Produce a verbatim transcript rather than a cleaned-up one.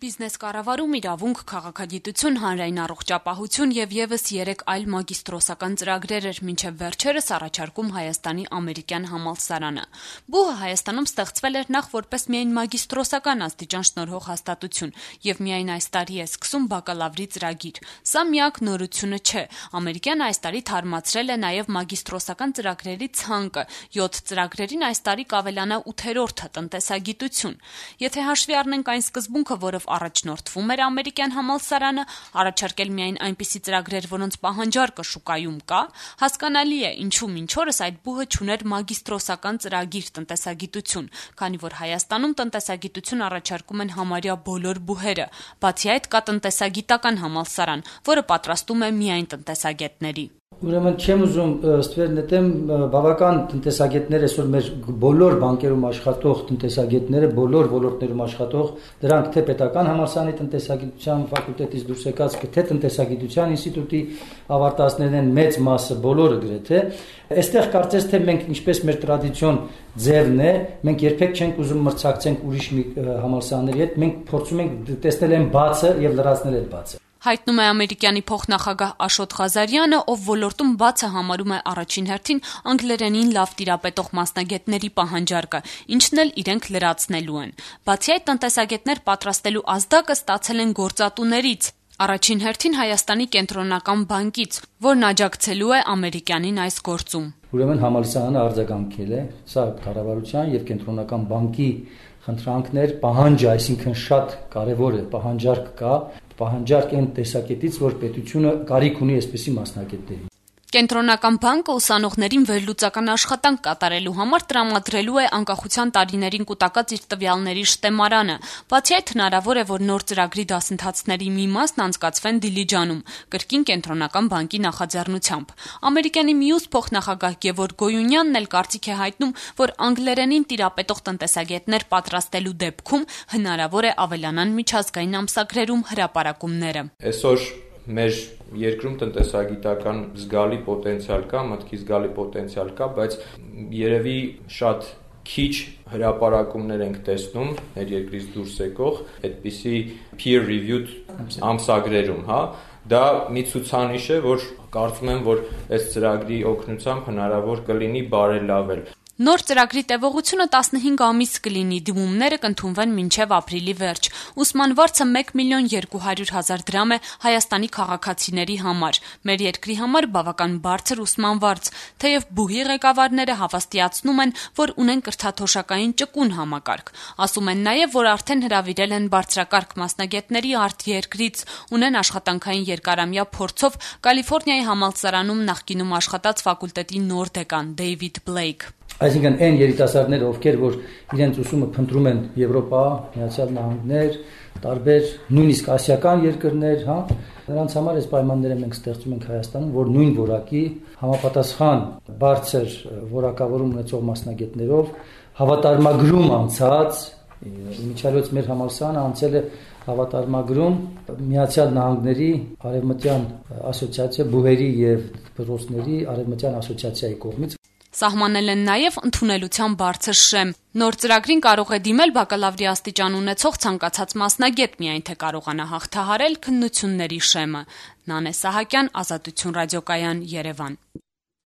Բիզնես կառավարում, իրավունք, քաղաքագիտություն, հանրային առողջապահություն եւ եւս երեք այլ մագիստրոսական ծրագրեր էր մինչեւ վերջերս առաջարկում Հայաստանի ամերիկյան համալսարանը։ Բուհը Հայաստանում ստեղծվել էր նախ որպես միայն մագիստրոսական աստիճան շնորհող հաստատություն եւ միայն այս տարի է սկսում բակալավրի ծրագիր։ Սա միակ նորությունը չէ։ Ամերիկյան այս տարի թարմացրել է նաեւ մագիստրոսական ծրագրերի ցանկը։ յոթ ծրագրերին այս տարի կավելանա ութերորդը տնտեսագիտություն։ Եթե հաշվի առնենք այն սկզբունքը, որով առաջնորդվում էր ամերիկյան համալսարանը, առաջարկել միայն այնպիսի ծրագրեր, որոնց պահանջարկը շուկայում կա, հասկանալի է, ինչու մինչ օրս այդ բուհը չուներ մագիստրոսական ծրագիր տնտեսագիտություն, քանի որ Հայաստանում տնտեսագիտություն առաջարկում են համարյա բոլոր բուհերը, բացի այդ կա տնտեսագիտական համալսարան, որը պատրաստում է միայն տնտեսագետների։ Ուրեմն չեմ ուզում ստվեր նետեմ բավական տնտեսագետներ այսօր մեր բոլոր բանկերում աշխատող տնտեսագետները, բոլոր ոլորտներում աշխատող, դրանք թե պետական համալսարանի տնտեսագիտության ֆակուլտետից դուրս եկած, թե տնտեսագիտության ինստիտուտի ավարտածներն են մեծ մասը, բոլորը գրեթե։ Այստեղ կարծես թե մենք ինչպես մեր տրադիցիոն ձևն է, մենք երբեք չենք ուզում մրցակցենք ուրիշ մի համալսարանների հետ, մենք փորձում ենք տեսնել այն բացը եւ լրացնել այդ բացը։ Հայտնում է ամերիկյանի փոխնախագահ Աշոտ Ղազարյանը, ով ոլորտում բացը համարում է առաջին հերթին անգլերենին լավ տիրապետող մասնագետների պահանջարկը, ինչն էլ իրենք լրացնելու են։ Բացի այդ, տնտեսագետներ պատրաստելու ազդակը ստացել են գործատուներից։ Առաջին հերթին Հայաստանի կենտրոնական բանկից, որն աջակցելու է ամերիկյանին այս գործում։ Ուրեմն համալսարանը արձագանքել է սա կառավարության եւ կենտրոնական բանկի խնդրանքներ, պահանջը, այսինքն շատ կարևոր է, պահանջարկ կա, պահանջարկ այն տեսակետից, որ պետությունը կարիք ունի այսպիսի մասնագետների։ Կենտրոնական բանկը ուսանողներին վերլուծական աշխատանք կատարելու համար տրամադրելու է անկախության տարիներին կուտակած իր տվյալների շտեմարանը։ Բացի այդ, հնարավոր է, որ նոր ծրագրի դասընթացների մի մասն անցկացվեն Դիլիջանում, կրկին կենտրոնական բանկի նախաձեռնությամբ։ Ամերիկյանի մյուս փոխնախագահ Գևորգ Գոյունյանն էլ կարծիք է հայտնում, որ անգլերենին տիրապետող տնտեսագետներ պատրաստելու դեպքում հնարավոր է ավելանան միջազգային ամսագրերում հրապարակումները։ Այսօր մեր երկրում տնտեսագիտական զգալի պոտենցիալ կա, մտքի զգալի պոտենցիալ կա, բայց երևի շատ քիչ հրապարակումներ ենք տեսնում մեր երկրից դուրս եկող այդպիսի peer reviewed ամսագրերում, հա, դա մի ցուցանիշ է, որ կարծում եմ, որ այս ծրագրի օգնությամբ հնարավոր կլինի բարելավել։ Նոր ծրագրի տևողությունը տասնհինգ ամիս կլինի, դիմումները կընդունվեն մինչև ապրիլի վերջ։ Ուսման վարձը մեկ միլիոն երկու հարյուր հազար դրամ է Հայաստանի քաղաքացիների համար։ Մեր երկրի համար բավական բարձր ուսման վարձ, թեև բուհի ղեկավարները հավաստիացնում են, որ ունեն կրթաթոշակային ճկուն համակարգ։ Ասում են նաև, որ արդեն հրավիրել են բարձրակարգ մասնագետների արտերկրից, ունեն աշխատանքային երկարամյա փորձով Կալիֆոռնիայի համալսարանում նախկինում աշխատած ֆակուլտետի նոր դեկան Դեյվիդ Բլեյք։ Այսինքն այն երիտասարդները, ովքեր որ իրենց ուսումը փնտրում են Եվրոպա, Միացյալ Նահանգներ, տարբեր նույնիսկ ասիական երկրներ, հա, նրանց համար այս պայմանները մենք ստեղծում ենք Հայաստանում, որ նույն որակի համապատասխան բարձր որակավորում ունեցող մասնագետներով հավատարմագրում անցած, իմիջիալոց մեր համալսարանը անցել է հավատարմագրում Միացյալ Նահանգների Արևմտյան ասոցիացիա բուհերի եւ դպրոցների Արևմտյան ասոցիացիայի կողմից։ Սահմանել են նաև ընդունելության բարձր շեմ։ Նոր ծրագրին կարող է դիմել բակալավրի աստիճան ունեցող ցանկացած մասնագետ, միայն թե կարողանա հաղթահարել քննությունների շեմը։ Նանե Սահակյան, Ազատություն ռադիոկայան, Երևան։